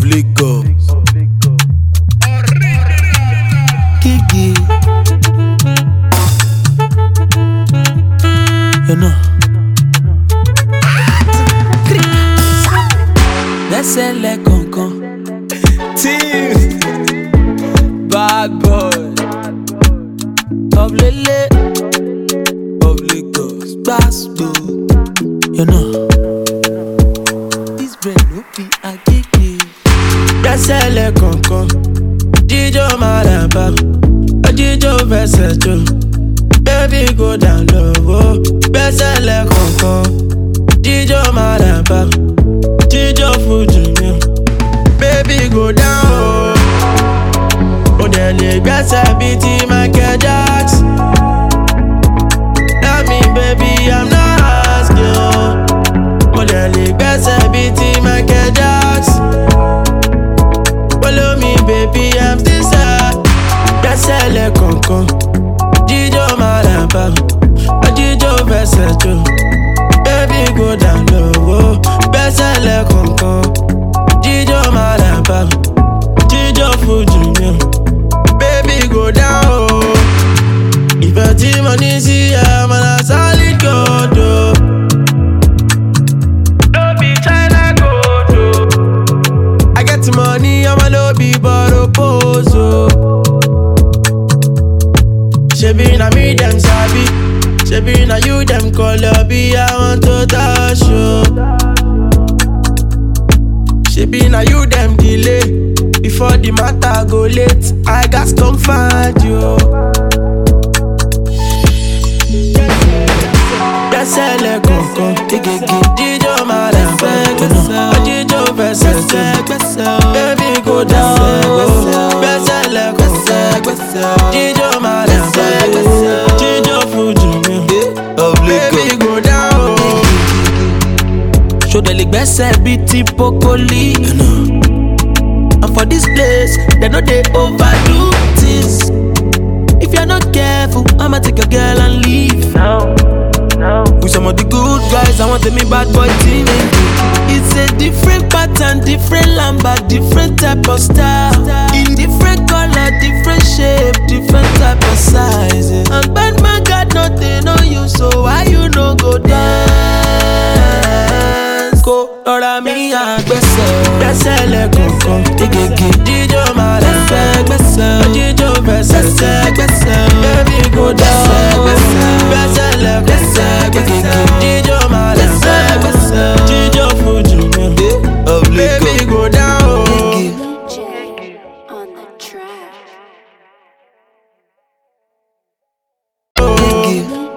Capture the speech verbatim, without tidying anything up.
Lagos. Kiki, you know. Lẹ́sẹ̀ lẹ́kọ̀ọ̀kan. Team Bad boy of Lele of Lagos. Gbasgbo, you know. This brain no be agege. Lẹ́sẹ̀ lẹ́kọ̀ọ̀kan. Jíjó Maraba, jíjó fẹsẹ̀ jó. Baby go down low. Lẹ́sẹ̀ lẹ́kọ̀ọ̀kan. Jíjó Maraba, jíjó Fuji mi. Baby go down. Oh, there lè gbẹ́sẹ̀ bíi ti Michael Jackson. Tell me baby I'm not asking. Oh, there lè gbẹ́sẹ̀ bíi ti Michael Jackson. Follow me baby I'm still sad. Gbẹ́sẹ̀ lẹ́kọ̀ọ̀kan. Jíjó Maraba, jíjó fẹsẹ̀ jó. Baby go down low. Gbẹ́sẹ̀ lẹ́kọ̀ọ̀kan. Jíjó Maraba, jíjó Fuji mi. Baby go down, oh. If your team money see I'm on a solid gold, oh. Don't be China gold, oh. I get money, I'm a lobby, but oppose, oh. Shebi na me them sabi, shebi na you them call lobby, I want to touch you. Shebi na you them delay. Before the matter go late, I got come find you. Gbẹ́sẹ̀ lẹ́kọ̀ọ̀kan. Jíjó Maraba, jíjó fẹsẹ̀ jó. Baby go down. Gbẹ́sẹ̀ lẹ́kọ̀ọ̀kan. Jíjó Maraba, jíjó Fuji mi. Baby go down. Show the leg gbẹ́sẹ̀ bíi ti Pokoli. And for this place, they know they overdo things. If you're not careful, I'ma take your girl and leave. No, no. With some of the good guys, I want me bad boy team. It's a different pattern, different lamba, different type of style. In different color, different shape, different type of size. And bad man got nothing on you, so why you no go dance? Go, Lora mi agbẹ́sẹ̀. Gbẹ́sẹ̀ lẹ́kọ̀ọ̀kan. Jíjó Maraba, jíjó fẹsẹ̀ jó. Baby go down. Gbẹ́sẹ̀ lẹ́kọ̀ọ̀kan. Jíjó Maraba, jíjó Fuji mi. Baby go down. On the track. Oh.